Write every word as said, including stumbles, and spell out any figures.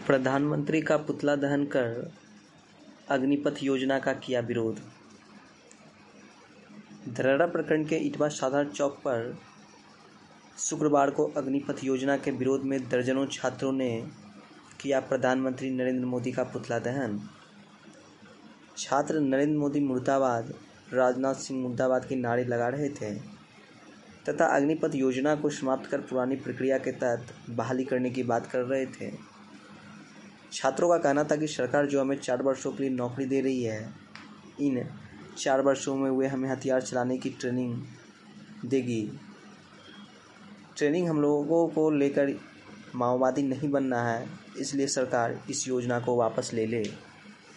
प्रधानमंत्री का पुतला दहन कर अग्निपथ योजना का किया विरोध। धरहरा प्रखंड के इटवा साधारण चौक पर शुक्रवार को अग्निपथ योजना के विरोध में दर्जनों छात्रों ने किया प्रधानमंत्री नरेंद्र मोदी का पुतला दहन। छात्र नरेंद्र मोदी मुर्दाबाद, राजनाथ सिंह मुर्दाबाद के नारे लगा रहे थे तथा अग्निपथ योजना को समाप्त कर पुरानी प्रक्रिया के तहत बहाली करने की बात कर रहे थे। छात्रों का कहना था कि सरकार जो हमें चार वर्षों के लिए नौकरी दे रही है, इन चार वर्षों में वे हमें हथियार चलाने की ट्रेनिंग देगी। ट्रेनिंग हम लोगों को लेकर माओवादी नहीं बनना है, इसलिए सरकार इस योजना को वापस ले ले।